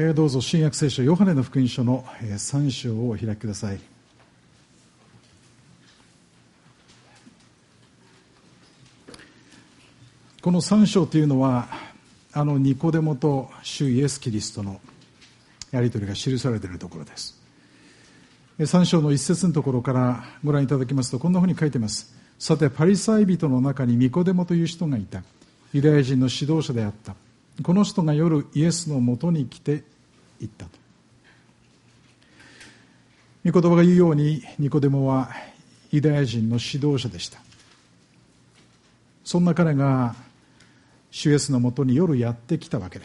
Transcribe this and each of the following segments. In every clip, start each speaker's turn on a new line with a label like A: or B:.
A: どうぞ新約聖書ヨハネの福音書の3章をお開きください。この3章というのはニコデモと主イエス・キリストのやり取りが記されているところです。3章の一節のところからご覧いただきますと、こんなふうに書いています。さてパリサイ人の中にニコデモという人がいた。ユダヤ人の指導者であった。この人が夜イエスのもとに来て言ったと。御言葉が言うようにニコデモはユダヤ人の指導者でした。そんな彼が主イエスのもとに夜やってきたわけです。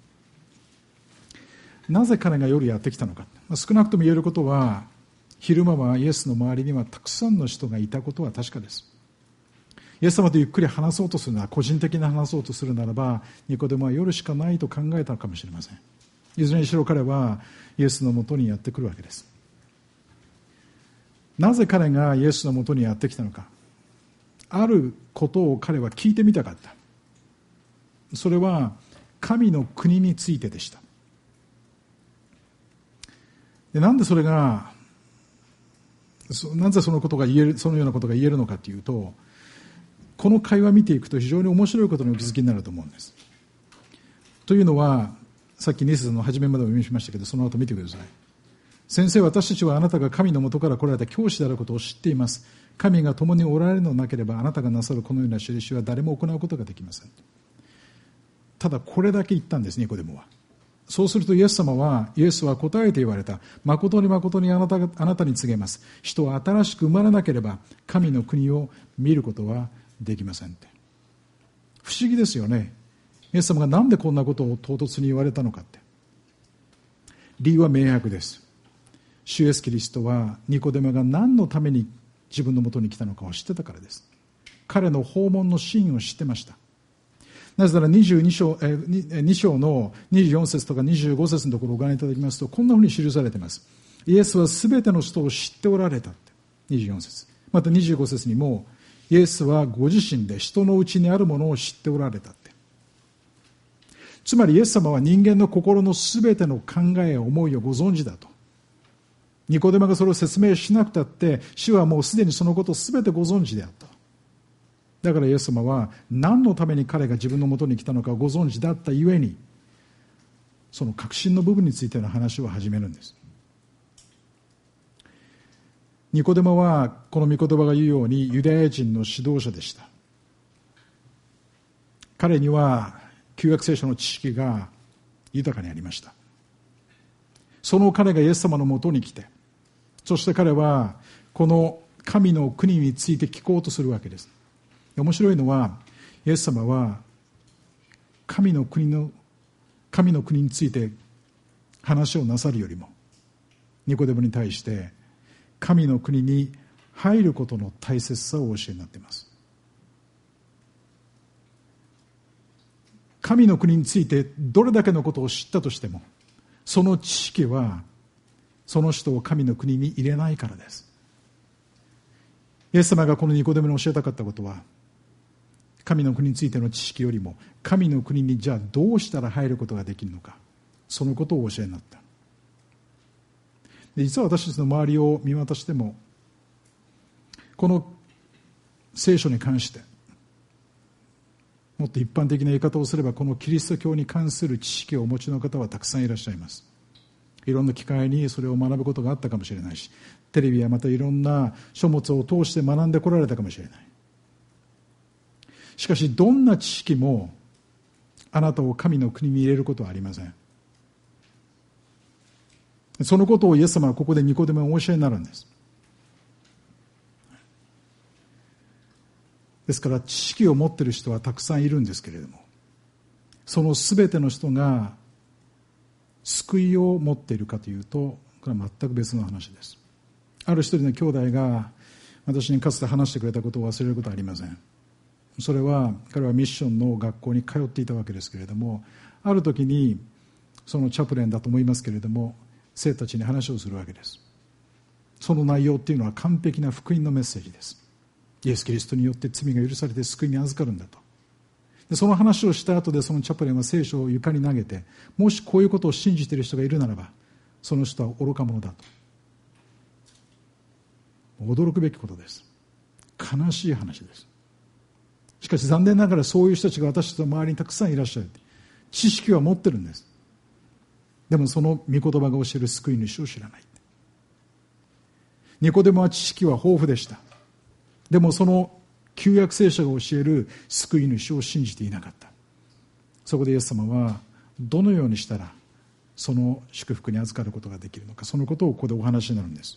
A: なぜ彼が夜やってきたのか。少なくとも言えることは、昼間はイエスの周りにはたくさんの人がいたことは確かです。イエス様とゆっくり話そうとするなら、個人的な話そうとするならば、ニコデモは夜しかないと考えたかもしれません。いずれにしろ彼はイエスのもとにやってくるわけです。なぜ彼がイエスのもとにやってきたのか。あることを彼は聞いてみたかった。それは神の国についてでした。でなんでそれがなぜそのようなことが言えるのかというと、この会話を見ていくと非常に面白いことにお気づきになると思うんです。というのは、さっき2節の初めまでお読みしましたけど、その後見てください。先生、私たちはあなたが神の元から来られた教師であることを知っています。神が共におられるのなければ、あなたがなさるこのような印は誰も行うことができません。ただこれだけ言ったんです、ニコデモは。そうするとイエスは答えて言われた。誠に誠にあなたに告げます。人は新しく生まれなければ神の国を見ることはできませんって。不思議ですよね。イエス様がなんでこんなことを唐突に言われたのかって。理由は明白です。主イエスキリストはニコデモが何のために自分のもとに来たのかを知ってたからです。彼の訪問の真意を知ってました。なぜなら2章の24節とか25節のところをご覧いただきますと、こんなふうに記されています。イエスはすべての人を知っておられたって。24節。また25節にも、イエスはご自身で人のうちにあるものを知っておられたって。つまりイエス様は人間の心のすべての考えや思いをご存知だと。ニコデモがそれを説明しなくたって、主はもうすでにそのことをすべてご存知であった。だからイエス様は何のために彼が自分のもとに来たのかご存知だったゆえに、その核心の部分についての話を始めるんです。ニコデモはこの御言葉が言うようにユダヤ人の指導者でした。彼には旧約聖書の知識が豊かにありました。その彼がイエス様のもとに来て、そして彼はこの神の国について聞こうとするわけです。面白いのは、イエス様は神の国について話をなさるよりも、ニコデモに対して神の国に入ることの大切さをお教えになっています。神の国についてどれだけのことを知ったとしても、その知識はその人を神の国に入れないからです。イエス様がこのニコデモに教えたかったことは、神の国についての知識よりも、神の国にじゃあどうしたら入ることができるのか、そのことをお教えになった。で、実は私たちの周りを見渡しても、この聖書に関して、もっと一般的な言い方をすれば、このキリスト教に関する知識をお持ちの方はたくさんいらっしゃいます。いろんな機会にそれを学ぶことがあったかもしれないし、テレビやまたいろんな書物を通して学んでこられたかもしれない。しかしどんな知識もあなたを神の国に入れることはありません。そのことをイエス様はここでニコデモにお教えになるんです。ですから知識を持っている人はたくさんいるんですけれども、そのすべての人が救いを持っているかというと、これは全く別の話です。ある一人の兄弟が私にかつて話してくれたことを忘れることはありません。それは彼はミッションの学校に通っていたわけですけれども、ある時にそのチャプレンだと思いますけれども、生徒たちに話をするわけです。その内容っていうのは完璧な福音のメッセージです。イエス・キリストによって罪が許されて救いに預かるんだと。 でその話をした後でそのチャプレンは聖書を床に投げて、もしこういうことを信じている人がいるならばその人は愚か者だと。驚くべきことです。悲しい話です。しかし残念ながらそういう人たちが私たちの周りにたくさんいらっしゃる。知識は持ってるんです。でもその御言葉が教える救い主を知らない。ニコデモは知識は豊富でした。でもその旧約聖書が教える救い主を信じていなかった。そこでイエス様はどのようにしたらその祝福に預かることができるのか、そのことをここでお話になるんです。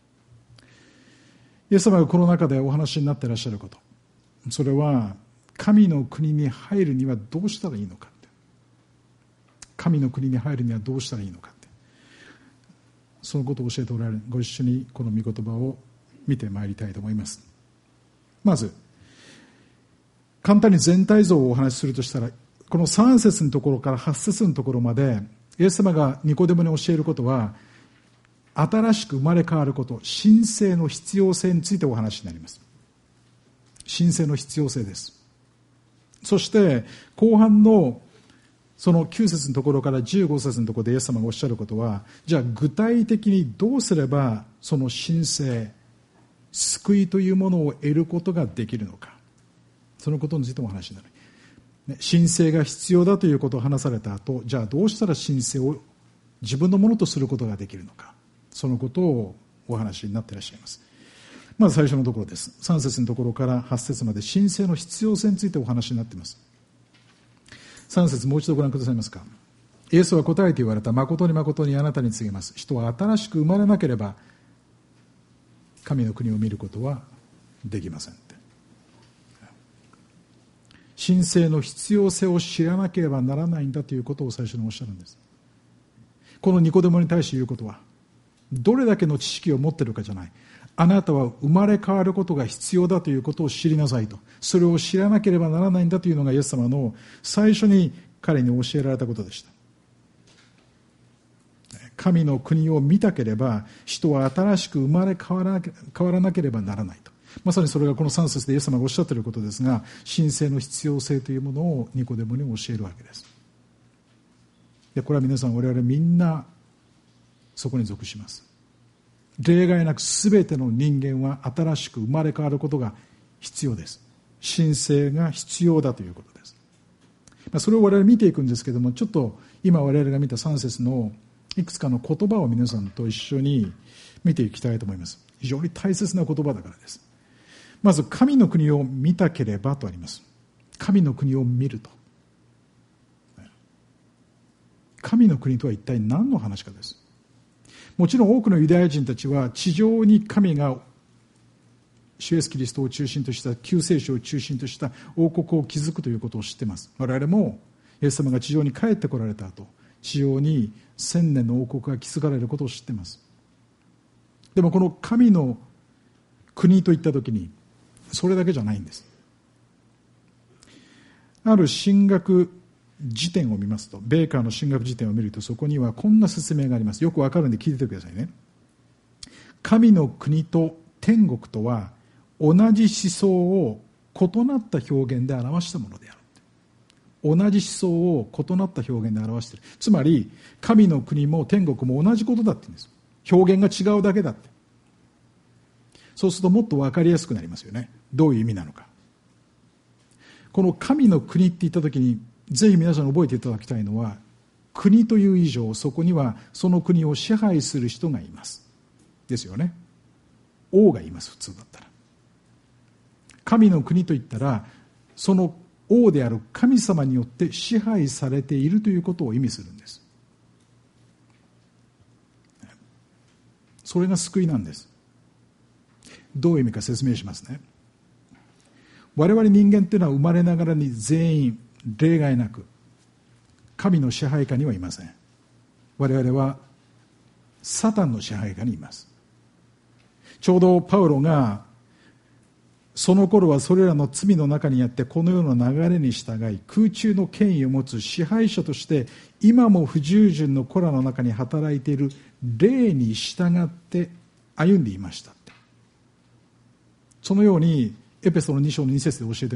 A: イエス様がこの中でお話になっていらっしゃること、それは神の国に入るにはどうしたらいいのか、神の国に入るにはどうしたらいいのか、そのことを教えておられる。ご一緒にこの御言葉を見てまいりたいと思います。まず簡単に全体像をお話しするとしたら、この3節のところから8節のところまでイエス様がニコデモに教えることは、新しく生まれ変わること、神聖の必要性についてお話になります。神聖の必要性です。そして後半のその9節のところから15節のところでイエス様がおっしゃることは、じゃあ具体的にどうすればその神聖、救いというものを得ることができるのか、そのことについてもお話になる。神聖が必要だということを話された後、じゃあどうしたら神聖を自分のものとすることができるのか、そのことをお話になっていらっしゃいます。まず最初のところです。3節のところから8節まで神聖の必要性についてお話になっています。3節もう一度ご覧くださいますか。イエスは答えて言われた。誠に誠にあなたに告げます。人は新しく生まれなければ神の国を見ることはできませんって。神聖の必要性を知らなければならないんだということを最初におっしゃるんです。このニコデモに対して言うことは、どれだけの知識を持っているかじゃない。あなたは生まれ変わることが必要だということを知りなさいと。それを知らなければならないんだというのがイエス様の最初に彼に教えられたことでした。神の国を見たければ人は新しく生まれ変わらなければならないと。まさにそれがこの3節でイエス様がおっしゃっていることですが、神聖の必要性というものをニコデモに教えるわけです。でこれは皆さん、我々みんなそこに属します。例外なく全ての人間は新しく生まれ変わることが必要です。神聖が必要だということです。それを我々見ていくんですけれども、ちょっと今我々が見た3節のいくつかの言葉を皆さんと一緒に見ていきたいと思います。非常に大切な言葉だからです。まず神の国を見たければとあります。神の国を見ると。神の国とは一体何の話かです。もちろん多くのユダヤ人たちは地上に神が主イエスキリストを中心とした救世主を中心とした王国を築くということを知っています。我々もイエス様が地上に帰ってこられた後、地上に1000年の王国が築かれることを知っています。でもこの神の国といったときにそれだけじゃないんです。ある神学辞典を見ますと、ベーカーの神学辞典を見ると、そこにはこんな説明があります。よくわかるんで聞いててくださいね。神の国と天国とは同じ思想を異なった表現で表したものである。同じ思想を異なった表現で表している。つまり神の国も天国も同じことだって言うんです。表現が違うだけだって。そうするともっと分かりやすくなりますよね。どういう意味なのか。この神の国って言ったときにぜひ皆さん覚えていただきたいのは、国という以上そこにはその国を支配する人がいますですよね。王がいます。普通だったら。神の国といったらその王である神様によって支配されているということを意味するんです。それが救いなんです。どういう意味か説明しますね。我々人間というのは生まれながらに全員例外なく神の支配下にはいません。我々はサタンの支配下にいます。ちょうどパウロがその頃はそれらの罪の中にあってこの世の流れに従い空中の権威を持つ支配者として今も不従順の子らの中に働いている霊に従って歩んでいました。そのようにエペソの2章の2節で教えています。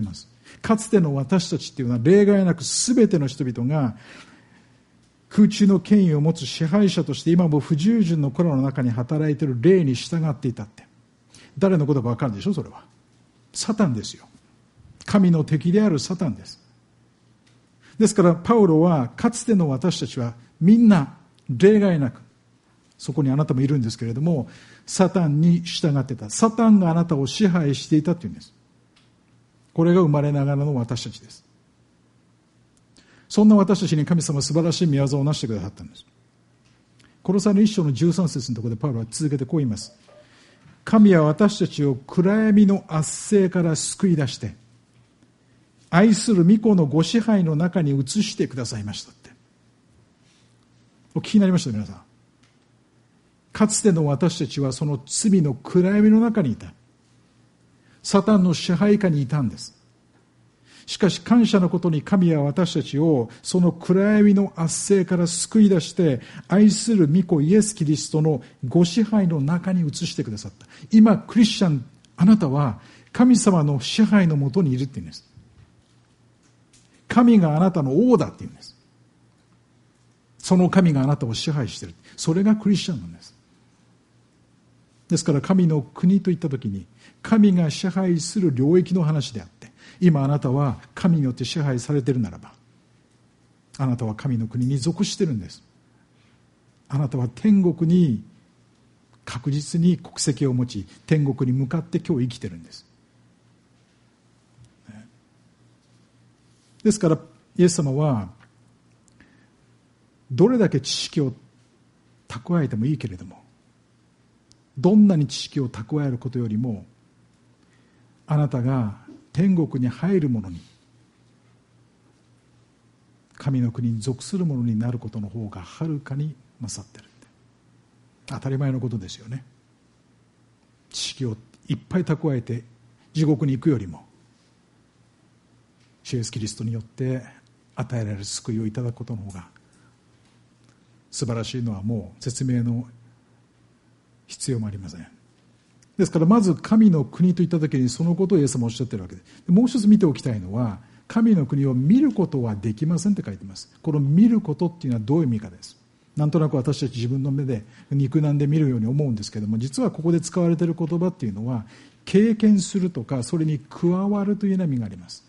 A: かつての私たちっていうのは例外なく全ての人々が空中の権威を持つ支配者として今も不従順の子らの中に働いている霊に従っていたって。誰のことか分かるでしょ。それはサタンですよ。神の敵であるサタンです。ですからパウロはかつての私たちはみんな例外なく、そこにあなたもいるんですけれども、サタンに従っていた。サタンがあなたを支配していたというんです。これが生まれながらの私たちです。そんな私たちに神様は素晴らしい御業をなしてくださったんです。コロサイの1章の13節のところでパウロは続けてこう言います。神は私たちを暗闇の圧政から救い出して愛する御子のご支配の中に移してくださいましたって。お聞きになりました皆さん。かつての私たちはその罪の暗闇の中にいた。サタンの支配下にいたんです。しかし感謝のことに神は私たちをその暗闇の圧政から救い出して愛する御子イエス・キリストのご支配の中に移してくださった。今クリスチャン、あなたは神様の支配のもとにいるって言うんです。神があなたの王だって言うんです。その神があなたを支配している。それがクリスチャンなんです。ですから神の国といったときに神が支配する領域の話であって、今あなたは神によって支配されているならば、あなたは神の国に属しているんです。あなたは天国に確実に国籍を持ち、天国に向かって今日生きているんです。ですからイエス様はどれだけ知識を蓄えてもいいけれども、どんなに知識を蓄えることよりも、あなたが天国に入るものに、神の国に属するものになることの方がはるかに勝っている。当たり前のことですよね。知識をいっぱい蓄えて地獄に行くよりも、主イエスキリストによって与えられる救いをいただくことの方が素晴らしいのはもう説明の必要もありません。ですからまず神の国といった時にそのことをイエス様はおっしゃっているわけで、もう一つ見ておきたいのは、神の国を見ることはできませんって書いています。この見ることっていうのはどういう意味かです。なんとなく私たち自分の目で肉眼で見るように思うんですけども、実はここで使われている言葉っていうのは経験するとかそれに加わるという意味があります。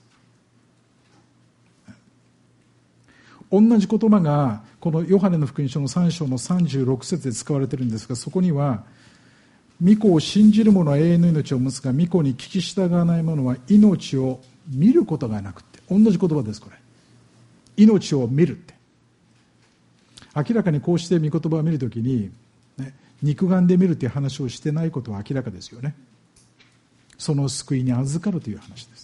A: 同じ言葉がこのヨハネの福音書の3章の36節で使われているんですが、そこには御子を信じる者は永遠の命を持つが、御子に聞き従わない者は命を見ることがなくって、同じ言葉です。これ命を見るって、明らかにこうして御言葉を見るときに、ね、肉眼で見るという話をしてないことは明らかですよね。その救いに預かるという話です。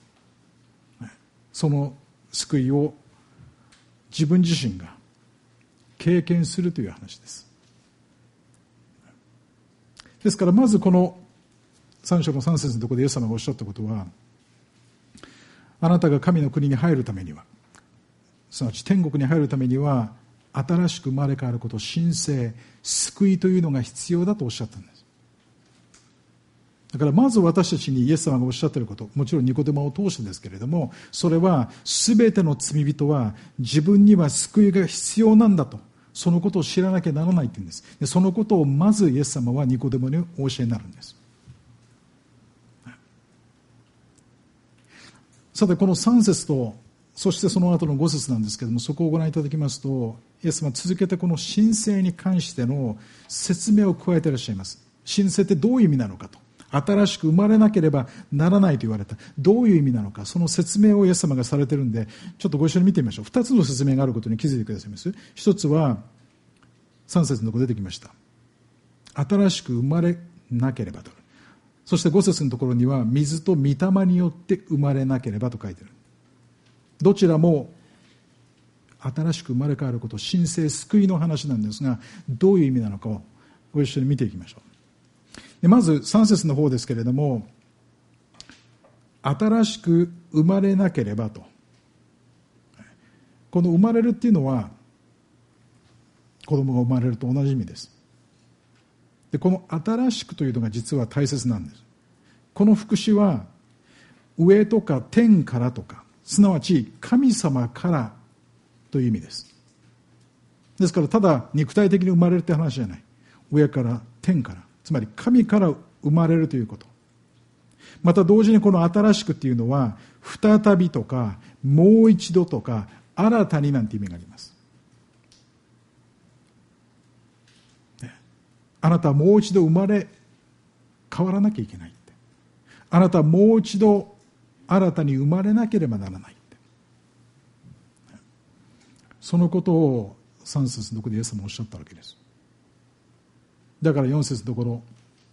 A: その救いを自分自身が経験するという話です。ですからまずこの3章の3節のところでイエス様がおっしゃったことは、あなたが神の国に入るためには、すなわち天国に入るためには新しく生まれ変わること、神聖、救いというのが必要だとおっしゃったんです。だからまず私たちにイエス様がおっしゃっていること、もちろんニコデモを通してですけれども、それは全ての罪人は自分には救いが必要なんだと、そのことを知らなきゃならないというんです。でそのことをまずイエス様はニコデモにお教えになるんです。さてこの3節とそしてその後の5節なんですけれども、そこをご覧いただきますと、イエス様は続けてこの神聖に関しての説明を加えていらっしゃいます。神聖ってどういう意味なのかと、新しく生まれなければならないと言われた、どういう意味なのか、その説明をイエス様がされているんで、ちょっとご一緒に見てみましょう。2つの説明があることに気づいてくださいます。一つは3節のところ出てきました、新しく生まれなければと。そして5節のところには水と御霊によって生まれなければと書いてある。どちらも新しく生まれ変わること、神聖、救いの話なんですが、どういう意味なのかをご一緒に見ていきましょう。でまず3節の方ですけれども、新しく生まれなければと、この生まれるっていうのは子供が生まれると同じ意味です。でこの新しくというのが実は大切なんです。この副詞は上とか天からとか、すなわち神様からという意味です。ですからただ肉体的に生まれるって話じゃない。上から天から、つまり神から生まれるということ。また同時にこの新しくっていうのは再びとかもう一度とか新たになんて意味があります。あなたはもう一度生まれ変わらなきゃいけないって。あなたはもう一度新たに生まれなければならないって。そのことを3節のところでイエス様おっしゃったわけです。だから4節のところ、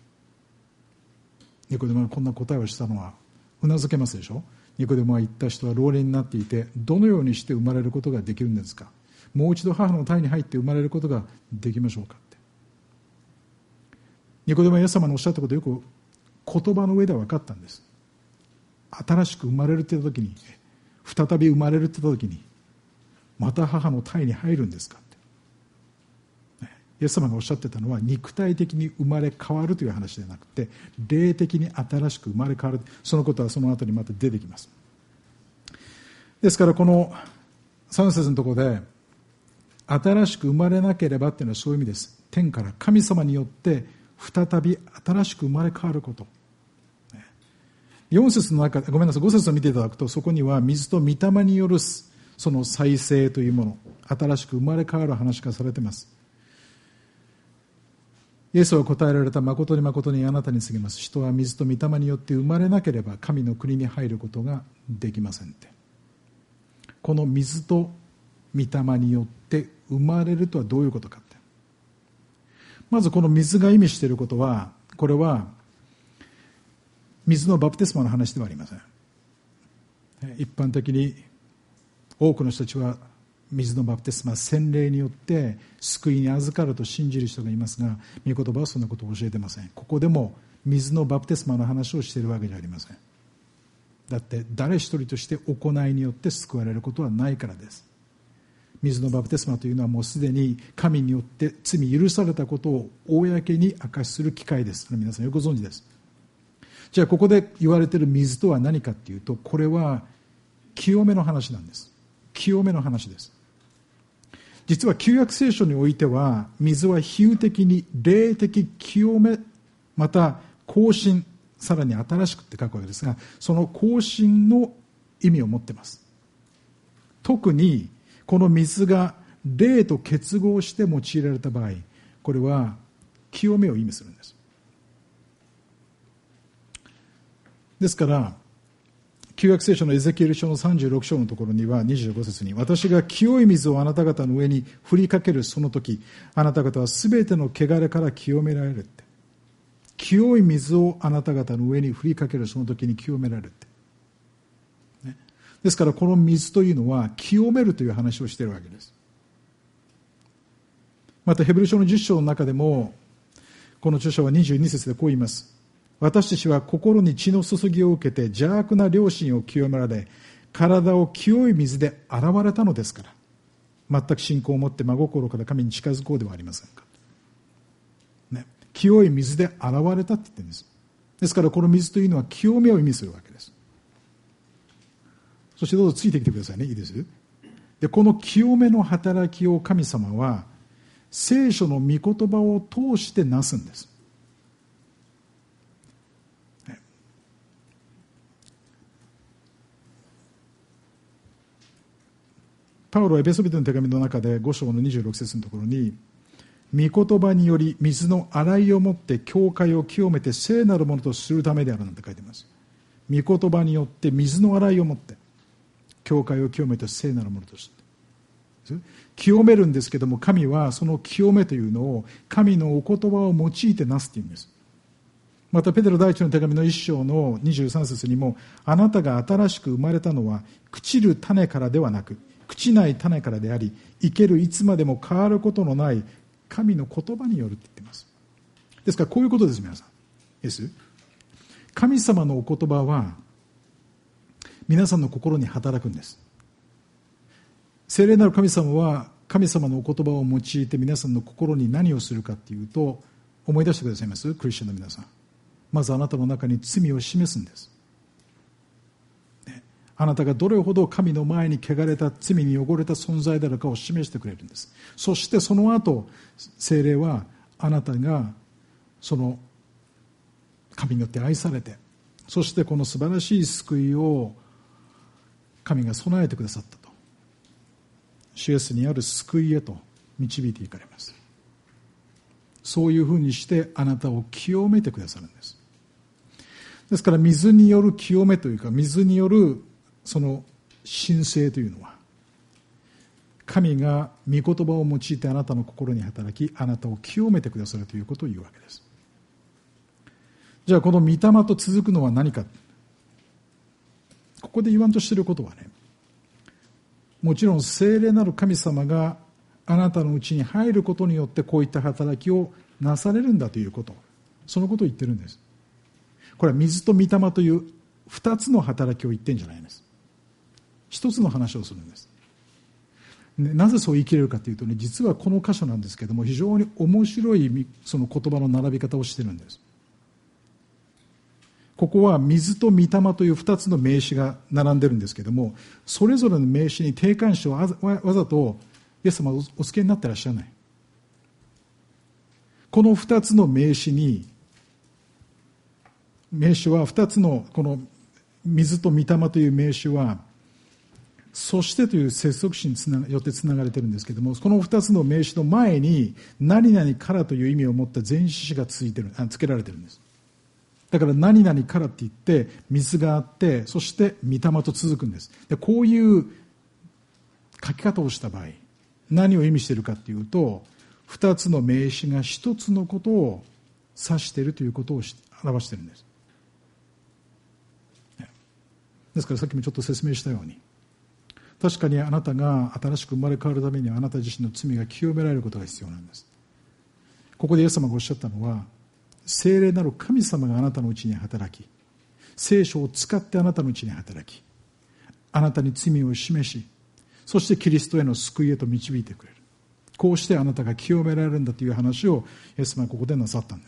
A: ニコデモがこんな答えをしたのはうなずけますでしょ。ニコデモが言った、人は老齢になっていてどのようにして生まれることができるんですか。もう一度母の胎に入って生まれることができましょうかって。ニコデモはイエス様のおっしゃったことをよく言葉の上では分かったんです。新しく生まれるって言った時に、再び生まれるって言った時に、また母の胎に入るんですかって。イエス様がおっしゃってたのは肉体的に生まれ変わるという話ではなくて、霊的に新しく生まれ変わる。そのことはその後にまた出てきます。ですからこの3節のところで新しく生まれなければっていうのはそういう意味です。天から神様によって再び新しく生まれ変わること。4節の中、ごめんなさい、5節を見ていただくと、そこには水と御霊によるその再生というもの、新しく生まれ変わる話がされています。イエスは答えられた。誠に誠にあなたに告げます。人は水と御霊によって生まれなければ神の国に入ることができませんって。この水と御霊によって生まれるとはどういうことかって。まずこの水が意味していることは、これは水のバプテスマの話ではありません。一般的に多くの人たちは水のバプテスマ、洗礼によって救いに預かると信じる人がいますが、御言葉はそんなことを教えていません。ここでも水のバプテスマの話をしているわけじゃありません。だって誰一人として行いによって救われることはないからです。水のバプテスマというのはもうすでに神によって罪許されたことを公に明かしする機会です。皆さんよくご存知です。じゃあここで言われている水とは何かっていうと、これは清めの話なんです。清めの話です。実は旧約聖書においては水は比喩的に霊的清め、また更新、さらに新しくって書くわけですが、その更新の意味を持っています。特にこの水が霊と結合して用いられた場合、これは清めを意味するんです。ですから旧約聖書のエゼキエル書の36章のところには25節に、私が清い水をあなた方の上に振りかけるその時、あなた方はすべての汚れから清められるって。清い水をあなた方の上に振りかけるその時に清められるって、ね、ですからこの水というのは清めるという話をしているわけです。またヘブル書の10章の中でもこの著者は22節でこう言います。私たちは心に血の注ぎを受けて邪悪な良心を清められ、体を清い水で洗われたのですから、全く信仰を持って真心から神に近づこうではありませんか、ね、清い水で洗われたって言ってるんです。ですからこの水というのは清めを意味するわけです。そしてどうぞついてきてくださいね。いいです。でこの清めの働きを神様は聖書の御言葉を通してなすんです。パウロはエペソビトの手紙の中で5章の26節のところに、御言葉により水の洗いをもって教会を清めて聖なるものとするためであるなんて書いています。御言葉によって水の洗いをもって教会を清めて聖なるものとする。清めるんですけども、神はその清めというのを神のお言葉を用いてなすというんです。またペテロ第一の手紙の1章の23節にも、あなたが新しく生まれたのは朽ちる種からではなく朽ちない種からであり、生けるいつまでも変わることのない神の言葉によるって言っています。ですからこういうことです。皆さんです。神様のお言葉は皆さんの心に働くんです。聖霊なる神様は神様のお言葉を用いて皆さんの心に何をするかっていうと、思い出してくださいます？クリスチャンの皆さん、まずあなたの中に罪を示すんです。 あなたがどれほど神の前に汚れた、罪に汚れた存在であるかを示してくれるんです。そしてその後、聖霊はあなたがその神によって愛されて、そしてこの素晴らしい救いを神が備えてくださったと、主イエスにある救いへと導いていかれます。そういうふうにしてあなたを清めてくださるんです。ですから水による清めというか、水によるその神聖というのは、神が御言葉を用いてあなたの心に働き、あなたを清めてくださるということを言うわけです。じゃあこの御霊と続くのは何か。ここで言わんとしていることはね、もちろん聖霊なる神様があなたのうちに入ることによってこういった働きをなされるんだということ、そのことを言ってるんです。これは水と御霊という二つの働きを言ってるんじゃないんです。一つの話をするんです。なぜそう言い切れるかというとね、実はこの箇所なんですけども、非常に面白いその言葉の並び方をしてるんです。ここは水と御霊という二つの名詞が並んでるんですけども、それぞれの名詞に定冠詞をわざとイエス様はお付けになってらっしゃらない。この二つの名詞は二つのこの水と御霊という名詞は、そしてという接続詞によってつながれているんですけれども、この二つの名詞の前に何々からという意味を持った前置詞がつけられているんです。だから何々からって言って水があって、そして御霊と続くんです。でこういう書き方をした場合、何を意味しているかというと、二つの名詞が一つのことを指しているということを表しているんです。ですからさっきもちょっと説明したように、確かにあなたが新しく生まれ変わるためにはあなた自身の罪が清められることが必要なんです。ここでイエス様がおっしゃったのは、聖霊なる神様があなたのうちに働き、聖書を使ってあなたのうちに働き、あなたに罪を示し、そしてキリストへの救いへと導いてくれる。こうしてあなたが清められるんだという話をイエス様はここでなさったんです。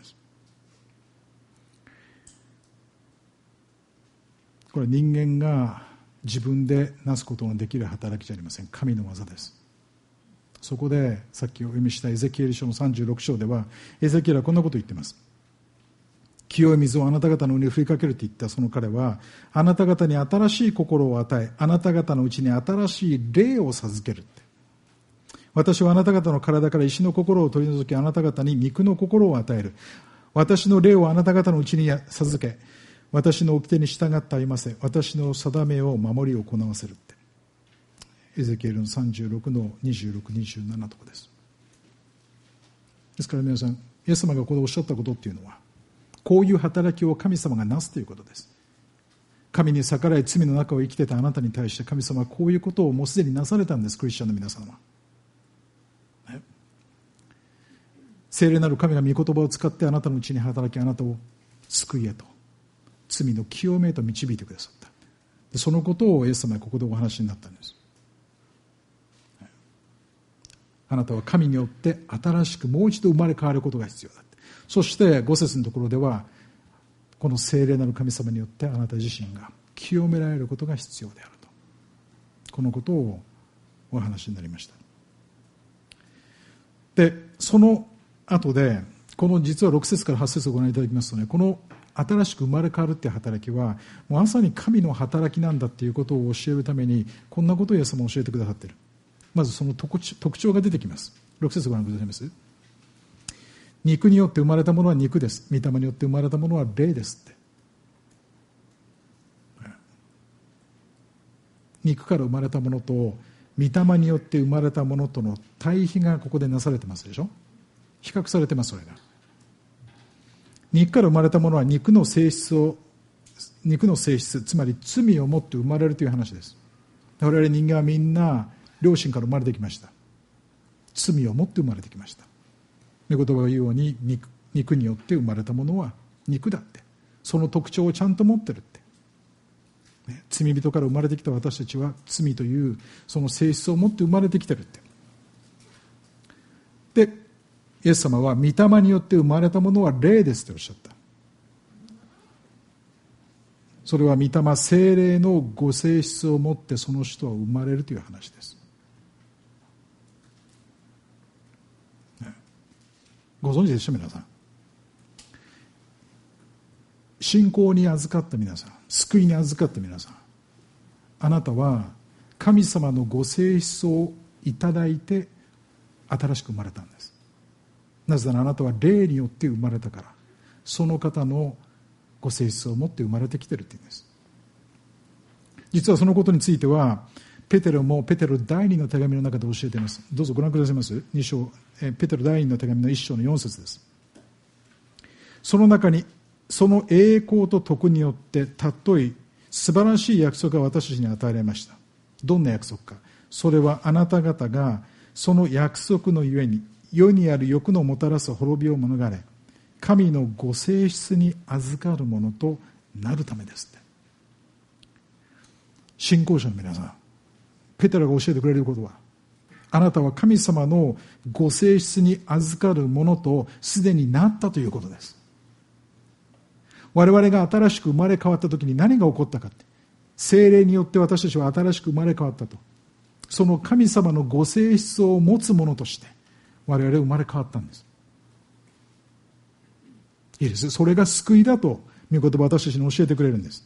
A: これは人間が自分でなすことのできる働きじゃありません。神の技です。そこでさっきお読みしたエゼキエル書の36章では、エゼキエルはこんなことを言っています。清い水をあなた方の上に振りかけると言ったその彼は、あなた方に新しい心を与え、あなた方のうちに新しい霊を授けるって。私はあなた方の体から石の心を取り除き、あなた方に肉の心を与える。私の霊をあなた方のうちに授け、私の掟に従って歩ませ、私の定めを守り行わせるって。エゼキエルの36の26、27のところです。ですから皆さん、イエス様がここでおっしゃったことっていうのは、こういう働きを神様がなすということです。神に逆らい罪の中を生きてたあなたに対して神様はこういうことをもうすでになされたんです。クリスチャンの皆さんは、ね、聖霊なる神が御言葉を使ってあなたのうちに働き、あなたを救いへと、罪の清めへと導いてくださった。でそのことをイエス様はここでお話になったんです。あなたは神によって新しくもう一度生まれ変わることが必要だって。そして5節のところでは、この聖霊なる神様によってあなた自身が清められることが必要であると、このことをお話になりました。でその後で、この実は6節から8節をご覧いただきますとね、この新しく生まれ変わるっていう働きはもうまさに神の働きなんだっていうことを教えるために、こんなことをイエス様教えてくださっている。まずその特徴が出てきます。6節ご覧くださいます。肉によって生まれたものは肉です。御霊によって生まれたものは霊ですって。肉から生まれたものと御霊によって生まれたものとの対比がここでなされてますでしょ。比較されてます。それが肉から生まれたものは肉の性質、つまり罪を持って生まれるという話です。我々人間はみんな両親から生まれてきました。罪を持って生まれてきました。御言葉が言うように、肉によって生まれたものは肉だって、その特徴をちゃんと持ってるって、ね、罪人から生まれてきた私たちは罪というその性質を持って生まれてきてるって。でイエス様は御霊によって生まれたものは霊ですっておっしゃった。 それは御霊聖霊のご性質を持ってその人は生まれるという話です。ご存知でしょ皆さん。信仰に預かった皆さん、救いに預かった皆さん、あなたは神様のご性質をいただいて新しく生まれたんです。なぜならあなたは霊によって生まれたから、その方のご性質を持って生まれてきているというんです。実はそのことについてはペテロもペテロ第2の手紙の中で教えています。どうぞご覧くださいます。2章ペテロ第2の手紙の1章の4節です。その中にその栄光と徳によって尊い素晴らしい約束が私たちに与えられました。どんな約束か。それはあなた方がその約束のゆえに世にある欲のもたらす滅びを免れ、神のご性質に預かるものとなるためですって。信仰者の皆さん、ペテロが教えてくれることは、あなたは神様のご性質に預かるものとすでになったということです。我々が新しく生まれ変わった時に何が起こったかって、聖霊によって私たちは新しく生まれ変わったと。その神様のご性質を持つものとして我々は生まれ変わったんです。いいです。それが救いだと御言葉は私たちに教えてくれるんです。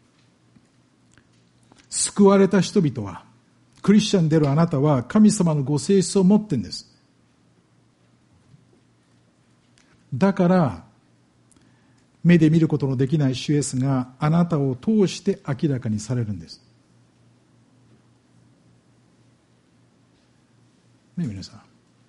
A: 救われた人々は、クリスチャンであるあなたは神様のご性質を持っているんです。だから目で見ることのできない主イエスがあなたを通して明らかにされるんです。ね、皆さん、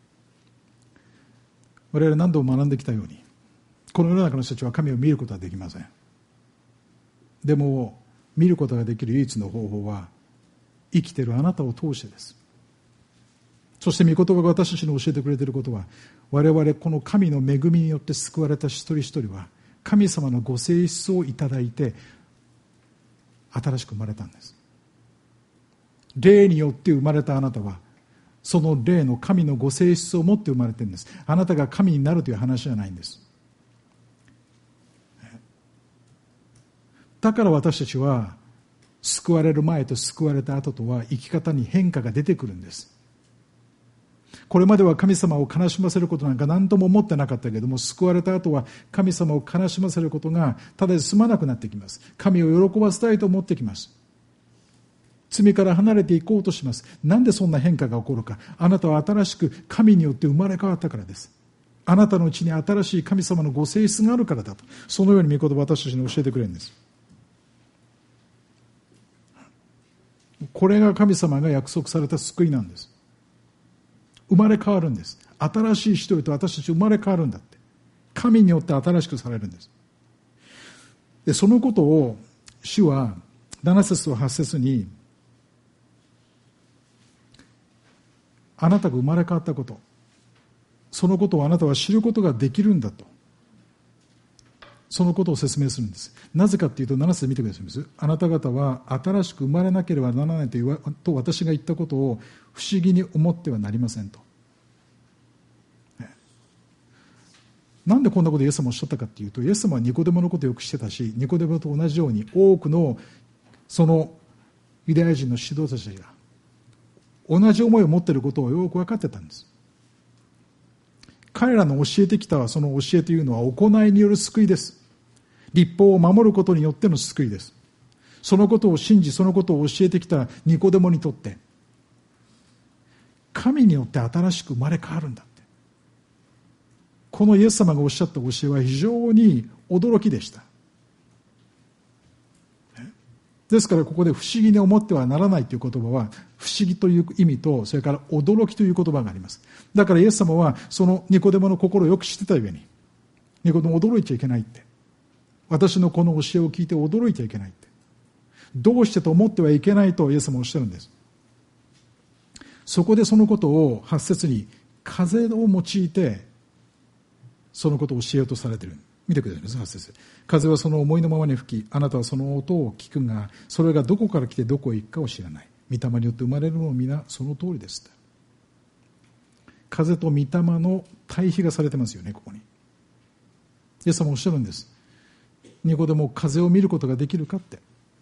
A: 我々何度も学んできたように、この世の中の人たちは神を見ることはできません。でも見ることができる唯一の方法は生きているあなたを通してです。そして御言葉が私たちに教えてくれていることは、我々この神の恵みによって救われた一人一人は神様のご性質をいただいて新しく生まれたんです。霊によって生まれたあなたはその霊の神のご性質を持って生まれているんです。あなたが神になるという話じゃないんです。だから私たちは救われる前と救われた後とは生き方に変化が出てくるんです。これまでは神様を悲しませることなんか何とも思ってなかったけれども、救われた後は神様を悲しませることがただで済まなくなってきます。神を喜ばせたいと思ってきます。罪から離れていこうとします。なんでそんな変化が起こるか。あなたは新しく神によって生まれ変わったからです。あなたのうちに新しい神様のご性質があるからだと、そのように御言葉を私たちに教えてくれるんです。これが神様が約束された救いなんです。生まれ変わるんです。新しい人へと私たち生まれ変わるんだって。神によって新しくされるんです。でそのことを主は7節と8節に、あなたが生まれ変わったこと、そのことをあなたは知ることができるんだと、そのことを説明するんです。なぜかというと、7節見てくださいます。あなた方は新しく生まれなければならないと私が言ったことを不思議に思ってはなりませんと。なんでこんなことをイエス様おっしゃったかというと、イエス様はニコデモのことをよくしてたし、ニコデモと同じように多くのそのユダヤ人の指導者たちが同じ思いを持っていることをよく分かってたんです。彼らの教えてきたその教えというのは行いによる救いです。律法を守ることによっての救いです。そのことを信じ、そのことを教えてきたニコデモにとって、神によって新しく生まれ変わるんだって、このイエス様がおっしゃった教えは非常に驚きでした。ですからここで不思議に思ってはならないという言葉は、不思議という意味と、それから驚きという言葉があります。だからイエス様はそのニコデモの心をよく知ってたゆえに、ニコデモ驚いちゃいけないって、私のこの教えを聞いて驚いちゃいけないって、どうしてと思ってはいけないとイエス様はおっしゃるんです。そこでそのことを8節に風を用いてそのことを教えようとされている。見てくださいね、8節。風はその思いのままに吹き、あなたはその音を聞くが、それがどこから来てどこへ行くかを知らない。御霊によって生まれるのも皆その通りです。風と御霊の対比がされてますよね、ここに。イエス様おっしゃるんです。 ニコデモ風を見ることができるかって。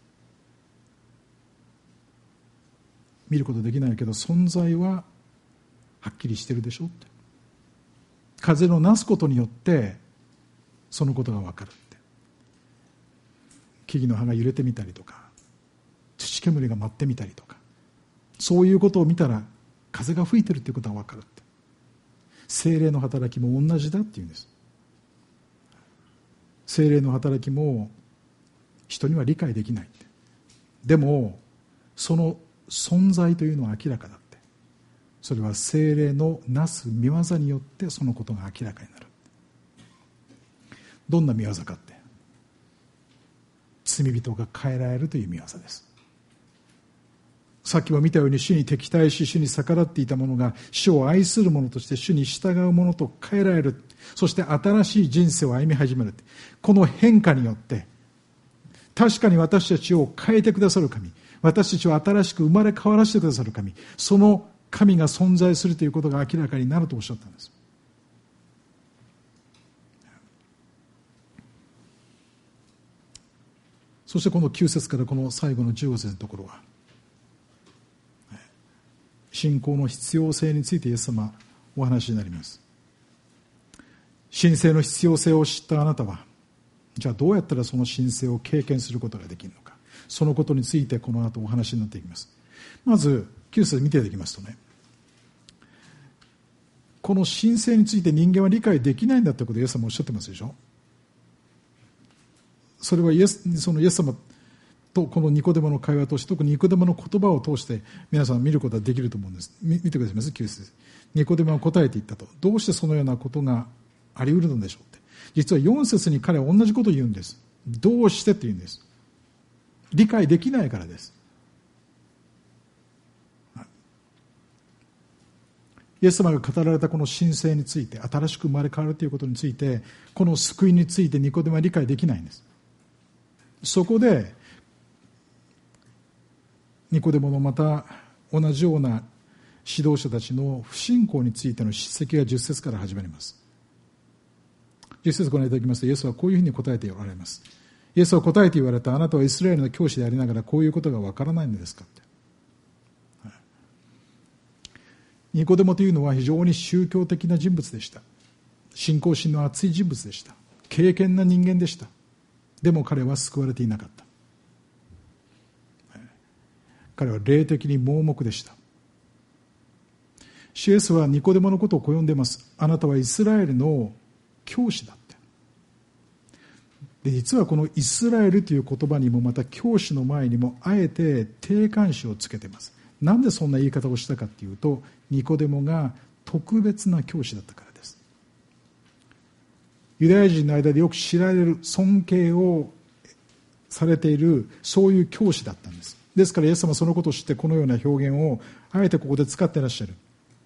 A: 見ることできないけど存在ははっきりしてるでしょって。風のなすことによってそのことが分かるって。木々の葉が揺れてみたりとか、土煙が舞ってみたりとか、そういうことを見たら風が吹いてるっていうことが分かるって。聖霊の働きも同じだっていうんです。聖霊の働きも人には理解できないって。でもその存在というのは明らかだって。それは聖霊のなす御業によってそのことが明らかになる。どんな御業かって、罪人が変えられるという御業です。さっきも見たように主に敵対し主に逆らっていた者が主を愛する者として主に従う者と変えられる。そして新しい人生を歩み始める。この変化によって確かに私たちを変えてくださる神、私たちを新しく生まれ変わらせてくださる神、その神が存在するということが明らかになるとおっしゃったんです。そしてこの9節からこの最後の15節のところは、信仰の必要性についてイエス様お話になります。神聖の必要性を知ったあなたは、じゃあどうやったらその神聖を経験することができるのか、そのことについてこの後お話になっていきます。まず9節見ていきますとね、この神聖について人間は理解できないんだということをイエス様おっしゃってますでしょ。それはそのイエス様とこのニコデモの会話を通して、特にニコデモの言葉を通して皆さん見ることができると思うんです。見てくださいます。9節。ニコデモは答えていったと。どうしてそのようなことがあり得るのでしょうって。実は4節に彼は同じことを言うんです。どうしてって言うんです。理解できないからです。イエス様が語られたこの神聖について、新しく生まれ変わるということについて、この救いについてニコデモは理解できないんです。そこでニコデモのまた同じような指導者たちの不信仰についての叱責が10節から始まります。10節ご覧いただきますと、イエスはこういうふうに答えておられます。イエスは答えて言われた。あなたはイスラエルの教師でありながらこういうことがわからないのですかって。ニコデモというのは非常に宗教的な人物でした。信仰心の厚い人物でした。敬虔な人間でした。でも彼は救われていなかった。彼は霊的に盲目でした。主イエスはニコデモのことをこう呼んでいます。あなたはイスラエルの教師だって。で、実はこのイスラエルという言葉にもまた教師の前にもあえて定冠詞をつけています。なんでそんな言い方をしたかというと、ニコデモが特別な教師だったからです。ユダヤ人の間でよく知られる、尊敬をされている、そういう教師だったんです。ですからイエス様はそのことを知ってこのような表現をあえてここで使っていらっしゃる。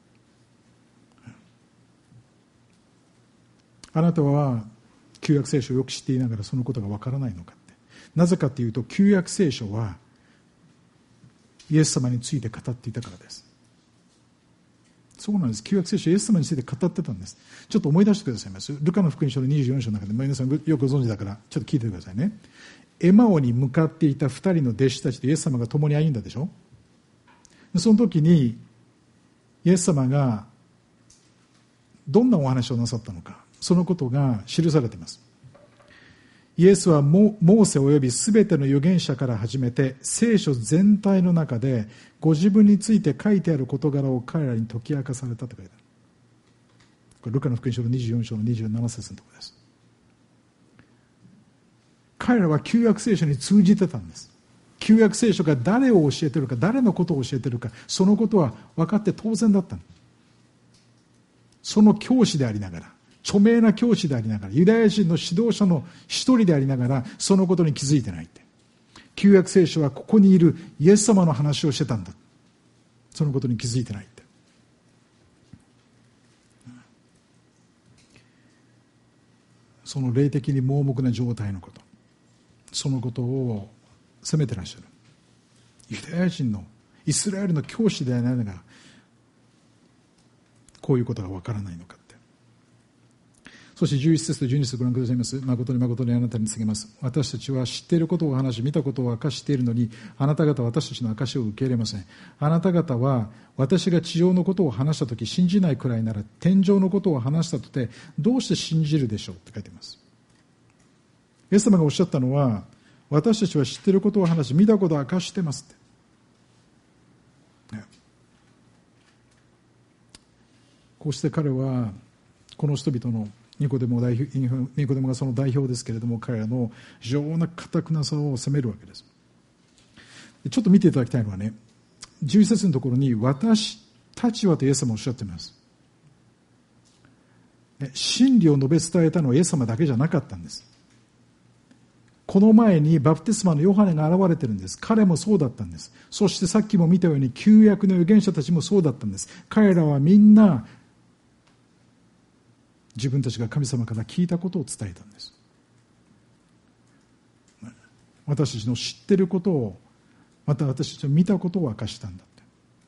A: あなたは旧約聖書をよく知っていながらそのことがわからないのかって。なぜかというと、旧約聖書はイエス様について語っていたからです。そうなんです。旧約聖書イエス様について語ってたんです。ちょっと思い出してくださいます。ルカの福音書の24章の中で、皆さんよくご存知だからちょっと聞いてくださいね。エマオに向かっていた2人の弟子たちとイエス様が共に歩んだでしょ。その時にイエス様がどんなお話をなさったのか、そのことが記されています。イエスはモーセおよびすべての預言者から始めて聖書全体の中でご自分について書いてある事柄を彼らに解き明かされたと書いてある。これルカの福音書の24章の27節のところです。彼らは旧約聖書に通じてたんです。旧約聖書が誰を教えているか、誰のことを教えているか、そのことは分かって当然だった。その教師でありながら、著名な教師でありながら、ユダヤ人の指導者の一人でありながら、そのことに気づいてないって。旧約聖書はここにいるイエス様の話をしてたんだ。そのことに気づいてないって。その霊的に盲目な状態のこと、そのことを責めてらっしゃる。ユダヤ人のイスラエルの教師でありながら、こういうことがわからないのかって。 そして11節と12節ご覧くださいます。誠に誠にあなたに告げます。私たちは知っていることを話し、見たことを明かしているのに、あなた方は私たちの証しを受け入れません。あなた方は私が地上のことを話したとき信じないくらいなら、天上のことを話したとてどうして信じるでしょうって書いています。イエス様がおっしゃったのは、私たちは知っていることを話し、見たことを明かしてますって、ね、こうして彼はこの人々のニコデモがその代表ですけれども、彼らの非常な堅くなさを責めるわけです。ちょっと見ていただきたいのはね、11節のところに私たちはとイエス様おっしゃっています。真理を述べ伝えたのはイエス様だけじゃなかったんです。この前にバプテスマのヨハネが現れているんです。彼もそうだったんです。そしてさっきも見たように旧約の預言者たちもそうだったんです。彼らはみんな自分たちが神様から聞いたことを伝えたんです。私たちの知っていることを、また私たちの見たことを明かしたんだって。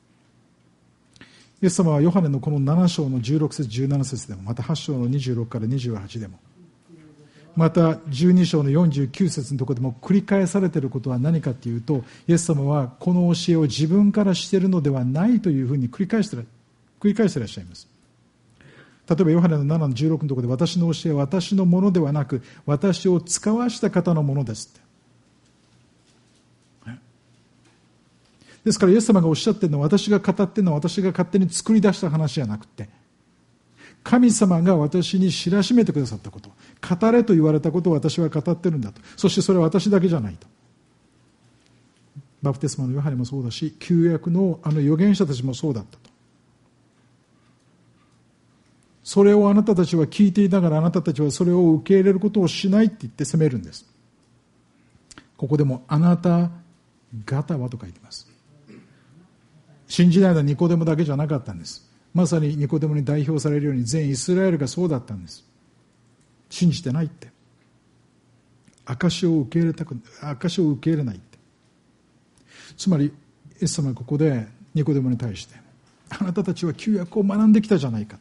A: イエス様はヨハネのこの7章の16節17節でも、また8章の26から28でも、また12章の49節のところでも繰り返されていることは何かというと、イエス様はこの教えを自分からしているのではないというふうに繰り返していらっしゃいます。例えばヨハネの7の16のところで、私の教えは私のものではなく私を使わした方のものですって。ですからイエス様がおっしゃっているのは、私が語っているのは私が勝手に作り出した話じゃなくて、神様が私に知らしめてくださったこと、語れと言われたことを私は語っているんだと。そしてそれは私だけじゃないと。バプテスマのヨハネもそうだし、旧約の預言者たちもそうだったと。それをあなたたちは聞いていながら、あなたたちはそれを受け入れることをしないって言って責めるんです。ここでもあなた方はと書いています。信じないのはニコデモだけじゃなかったんです。まさにニコデモに代表されるように全イスラエルがそうだったんです。信じてないって、証を受け入れないって。つまりイエス様はここでニコデモに対して、あなたたちは旧約を学んできたじゃないかって、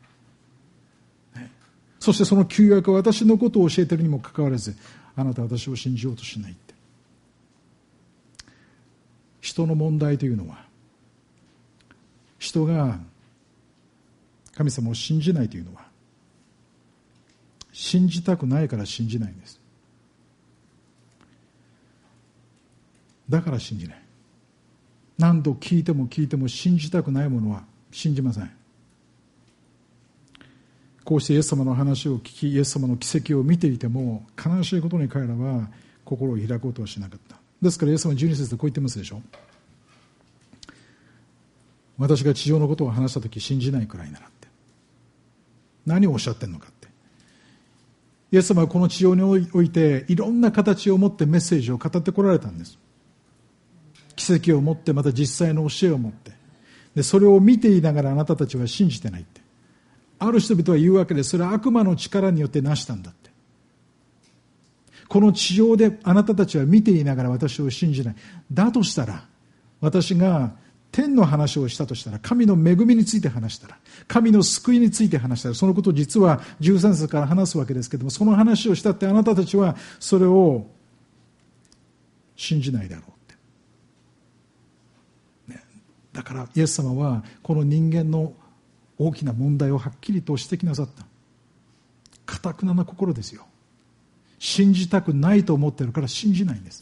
A: そしてその旧約は私のことを教えているにもかかわらず、あなたは私を信じようとしないって。人の問題というのは、人が神様を信じないというのは、信じたくないから信じないんです。だから信じない。何度聞いても信じたくないものは信じません。こうしてイエス様の話を聞き、イエス様の奇跡を見ていても、悲しいことに彼らは心を開こうとはしなかった。ですからイエス様は12節でこう言ってますでしょ。私が地上のことを話したとき信じないくらいならって。何をおっしゃってるのかって。イエス様はこの地上においていろんな形を持ってメッセージを語ってこられたんです。奇跡を持って、また実際の教えを持って、でそれを見ていながらあなたたちは信じてないって。ある人々は言うわけです。それは悪魔の力によって成したんだって。この地上であなたたちは見ていながら私を信じない。だとしたら、私が天の話をしたとしたら、神の恵みについて話したら、神の救いについて話したら、そのことを実は13節から話すわけですけども、その話をしたってあなたたちはそれを信じないだろうって、ね、だからイエス様はこの人間の大きな問題をはっきりと指摘なさった。堅くなな心ですよ。信じたくないと思っているから信じないんです。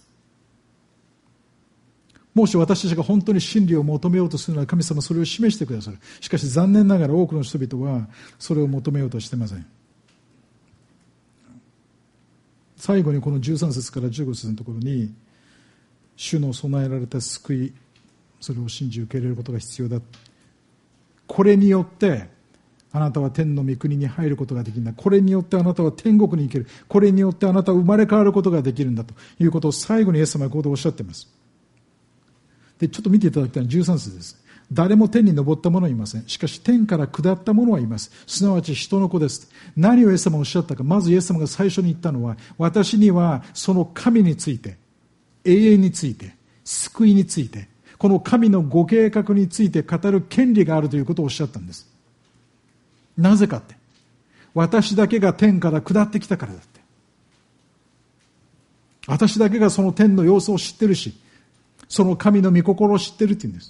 A: もし私たちが本当に真理を求めようとするなら、神様はそれを示してくださる。しかし残念ながら多くの人々はそれを求めようとしていません。最後にこの13節から15節のところに、主の備えられた救い、それを信じ受け入れることが必要だ。これによってあなたは天の御国に入ることができるんだ。これによってあなたは天国に行ける。これによってあなたは生まれ変わることができるんだということを最後にイエス様はここでおっしゃっています。でちょっと見ていただきたいのは13節です。誰も天に昇った者はいません。しかし天から下った者はいます。すなわち人の子です。何をイエス様がおっしゃったか。まずイエス様が最初に言ったのは、私にはその神について、永遠について、救いについて、この神のご計画について語る権利があるということをおっしゃったんです。なぜかって、 私だけが天から下ってきたからだって。私だけがその天の様子を知ってるし、その神の御心を知ってるって言うんです。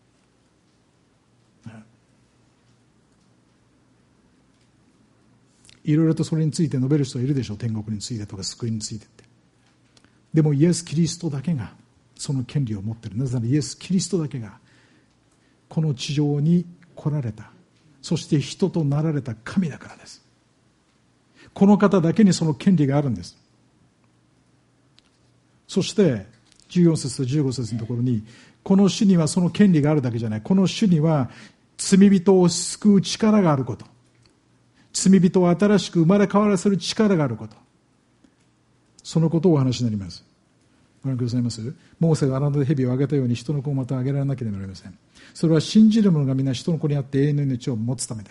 A: いろいろとそれについて述べる人はいるでしょう。天国についてとか救いについてって。でもイエス・キリストだけがその権利を持っている。なぜならイエス・キリストだけがこの地上に来られた、そして人となられた神だからです。この方だけにその権利があるんです。そして14節と15節のところに、この主にはその権利があるだけじゃない、この主には罪人を救う力があること、罪人を新しく生まれ変わらせる力があること、そのことをお話になります。ご覧くださいます。モーセが荒野で蛇をあげたように人の子をまたあげられなければなりません。それは信じる者が皆人の子にあって永遠の命を持つためです。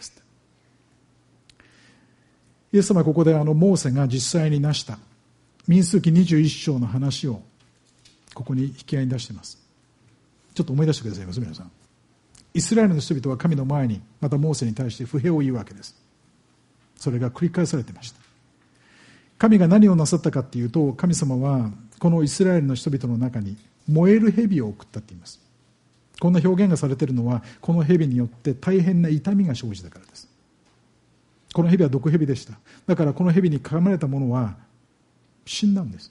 A: イエス様はここでモーセが実際に成した民数記21章の話をここに引き合いに出しています。ちょっと思い出してくださいます。皆さん、イスラエルの人々は神の前にまたモーセに対して不平を言うわけです。それが繰り返されていました。神が何をなさったかというと、神様はこのイスラエルの人々の中に燃える蛇を送ったって言います。こんな表現がされているのは、この蛇によって大変な痛みが生じたからです。この蛇は毒蛇でした。だからこの蛇に噛まれた者は死んだんです。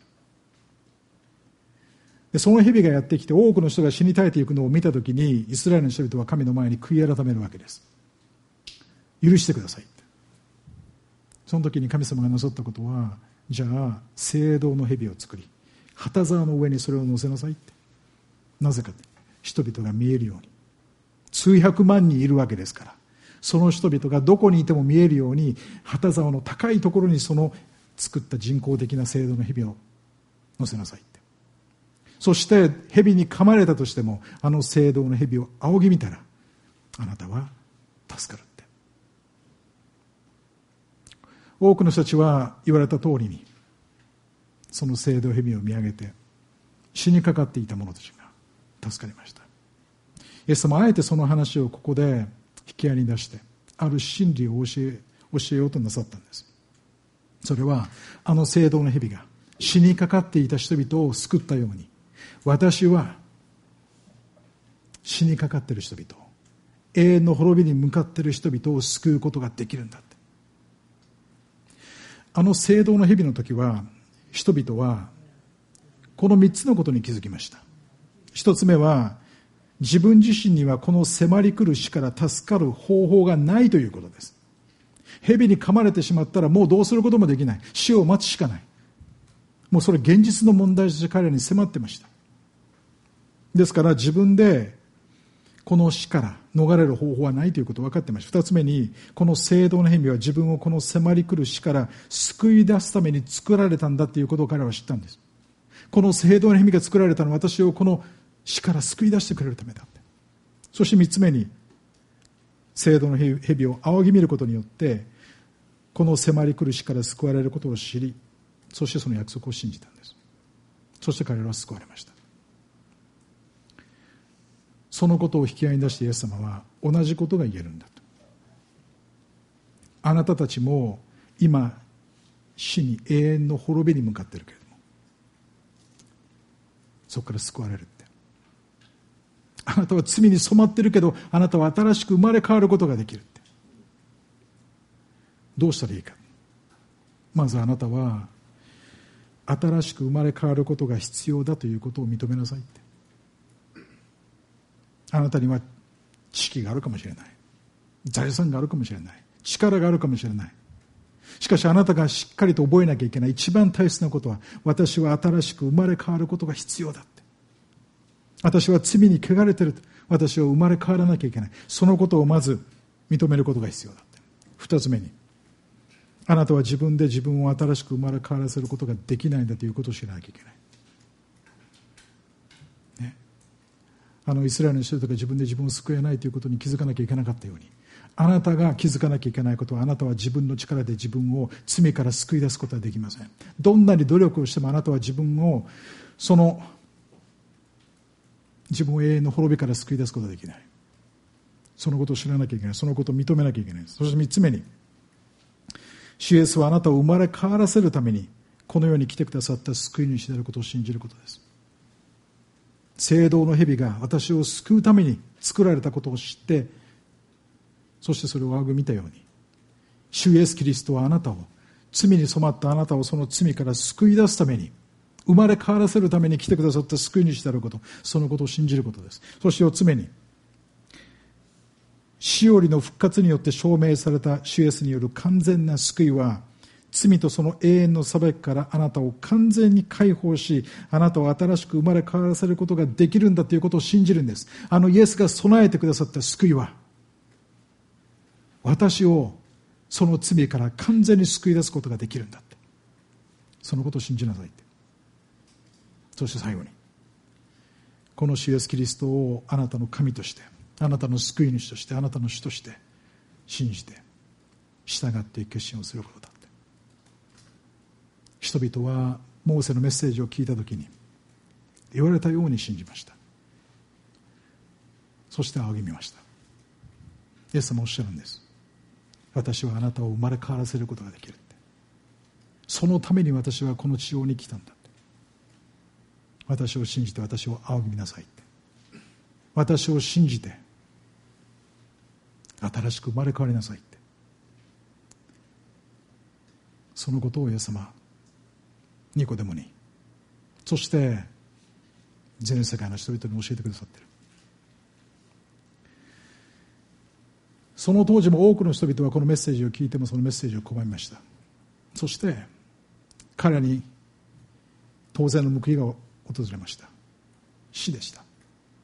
A: でその蛇がやってきて多くの人が死に絶えていくのを見たときに、イスラエルの人々は神の前に悔い改めるわけです。許してくださいって。その時に神様がなさったことは、じゃあ青銅の蛇を作り旗竿の上にそれを乗せなさいって。なぜかって、人々が見えるように。数百万人いるわけですから、その人々がどこにいても見えるように旗竿の高いところにその作った人工的な青銅の蛇を乗せなさいって。そして蛇に噛まれたとしても、あの青銅の蛇を仰ぎ見たらあなたは助かるって。多くの人たちは言われた通りにその青銅蛇を見上げて死にかかっていた者たちが助かりました。イエス様はあえてその話をここで引き合いに出して、ある真理を教えようとなさったんです。それは、あの青銅の蛇が死にかかっていた人々を救ったように、私は死にかかっている人々を、永遠の滅びに向かっている人々を救うことができるんだって。あの青銅の蛇の時は、人々はこの3つのことに気づきました。一つ目は、自分自身にはこの迫り来る死から助かる方法がないということです。蛇に噛まれてしまったらもうどうすることもできない。死を待つしかない。もうそれ現実の問題として彼らに迫ってました。ですから自分でこの死から逃れる方法はないということを分かっていました。二つ目に、この青銅の蛇は自分をこの迫り来る死から救い出すために作られたんだということを彼らは知ったんです。この青銅の蛇が作られたのは私をこの死から救い出してくれるためだって。そして三つ目に、青銅の蛇を仰ぎ見ることによってこの迫り来る死から救われることを知り、そしてその約束を信じたんです。そして彼らは救われました。そのことを引き合いに出してイエス様は同じことが言えるんだと。あなたたちも今死に永遠の滅びに向かっているけれども、そこから救われるって。あなたは罪に染まってるけど、あなたは新しく生まれ変わることができるって。どうしたらいいか。まずあなたは新しく生まれ変わることが必要だということを認めなさいって。あなたには知識があるかもしれない、財産があるかもしれない、力があるかもしれない。しかしあなたがしっかりと覚えなきゃいけない一番大切なことは、私は新しく生まれ変わることが必要だって。私は罪に汚れている。私は生まれ変わらなきゃいけない。そのことをまず認めることが必要だって。二つ目に、あなたは自分で自分を新しく生まれ変わらせることができないんだということを知らなきゃいけない。イスラエルの人々が自分で自分を救えないということに気づかなきゃいけなかったように、あなたが気づかなきゃいけないことは、あなたは自分の力で自分を罪から救い出すことはできません。どんなに努力をしてもあなたは自分を永遠の滅びから救い出すことはできない。そのことを知らなきゃいけない。そのことを認めなきゃいけない。そして三つ目に、 主イエスはあなたを生まれ変わらせるためにこの世に来てくださった救い主であることを信じることです。聖堂の蛇が私を救うために作られたことを知って、そしてそれを仰ぐ見たように、主イエスキリストはあなたを、罪に染まったあなたをその罪から救い出すために、生まれ変わらせるために来てくださった救い主であること、そのことを信じることです。そして4つ目に、死よりの復活によって証明された主イエスによる完全な救いは、罪とその永遠の裁きからあなたを完全に解放し、あなたを新しく生まれ変わらせることができるんだということを信じるんです。イエスが備えてくださった救いは、私をその罪から完全に救い出すことができるんだって。そのことを信じなさいって。そして最後に、この主イエスキリストをあなたの神として、あなたの救い主として、あなたの主として信じて従っていく決心をすることだって。人々はモーセのメッセージを聞いたときに言われたように信じました。そして仰ぎ見ました。イエス様おっしゃるんです。私はあなたを生まれ変わらせることができるって。そのために私はこの地上に来たんだって。私を信じて私を仰ぎ見なさいって。私を信じて新しく生まれ変わりなさいって。そのことをイエス様ニコデモに、そして全世界の人々に教えてくださっている。その当時も多くの人々はこのメッセージを聞いてもそのメッセージを拒みました。そして彼らに当然の報いが訪れました。死でした。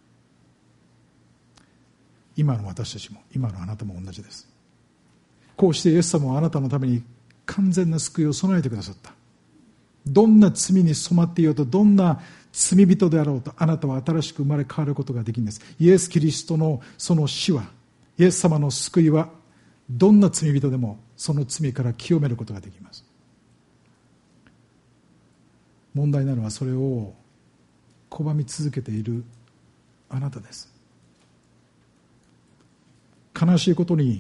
A: 今の私たちも、今のあなたも同じです。こうしてイエス様はあなたのために完全な救いを備えてくださった。どんな罪に染まっていようと、どんな罪人であろうと、あなたは新しく生まれ変わることができるんです。イエス・キリストのその死は、イエス様の救いは、どんな罪人でもその罪から清めることができます。問題なのはそれを拒み続けているあなたです。悲しいことに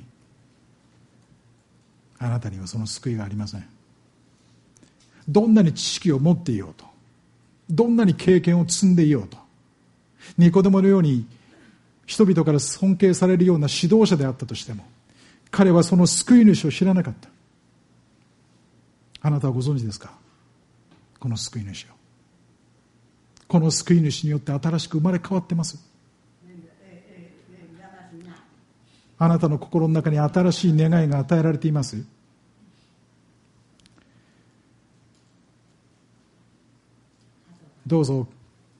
A: あなたにはその救いがありません。どんなに知識を持っていようと、どんなに経験を積んでいようと、ニコデモのように人々から尊敬されるような指導者であったとしても、彼はその救い主を知らなかった。あなたはご存知ですか？この救い主を。この救い主によって新しく生まれ変わってます。あなたの心の中に新しい願いが与えられています。どうぞ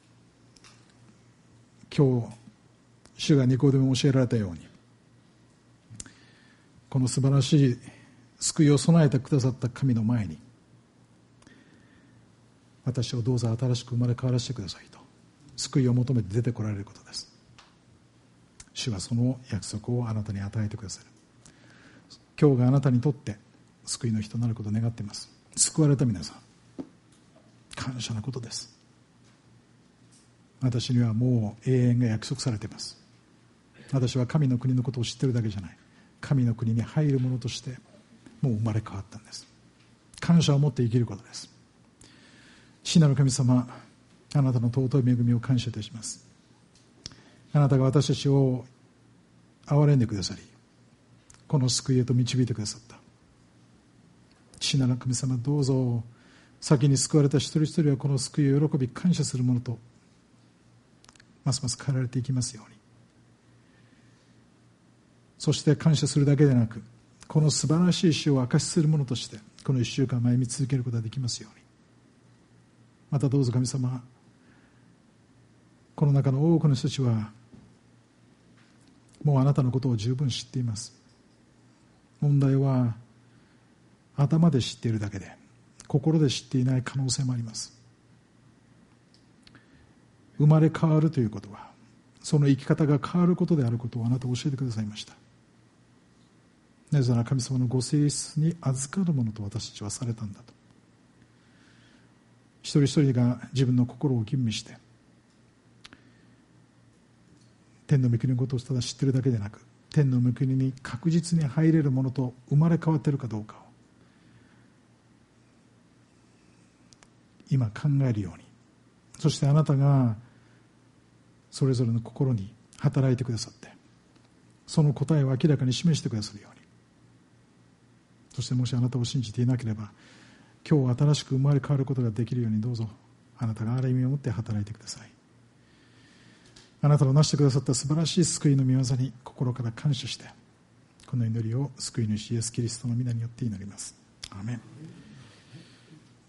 A: 今日主がニコデモに教えられたように、この素晴らしい救いを備えてくださった神の前に、私をどうぞ新しく生まれ変わらせてくださいと救いを求めて出てこられることです。主はその約束をあなたに与えてくださる。今日があなたにとって救いの日となることを願っています。救われた皆さん、感謝のことです。私にはもう永遠が約束されています。私は神の国のことを知っているだけじゃない、神の国に入る者としてもう生まれ変わったんです。感謝を持って生きることです。父なる神様、あなたの尊い恵みを感謝いたします。あなたが私たちを憐れんでくださり、この救いへと導いてくださった。父なる神様、どうぞ先に救われた一人一人はこの救いを喜び感謝するものとますます変えられていきますように。そして感謝するだけでなく、この素晴らしい死を証しするものとしてこの1週間歩み続けることができますように。またどうぞ神様、この中の多くの人たちはもうあなたのことを十分知っています。問題は頭で知っているだけで心で知っていない可能性もあります。生まれ変わるということはその生き方が変わることであることをあなたは教えてくださいました。なぜなら神様のご性質に預かるものと私たちはされたんだと。一人一人が自分の心を吟味して天の御国のことをただ知っているだけでなく、天の御国に確実に入れるものと生まれ変わっているかどうかを今考えるように、そしてあなたがそれぞれの心に働いてくださって、その答えを明らかに示してくださるように、そしてもしあなたを信じていなければ、今日新しく生まれ変わることができるように、どうぞあなたがある意味を持って働いてください。あなたのなしてくださった素晴らしい救いの御業に心から感謝して、この祈りを救い主イエスキリストの皆によって祈ります。アーメン。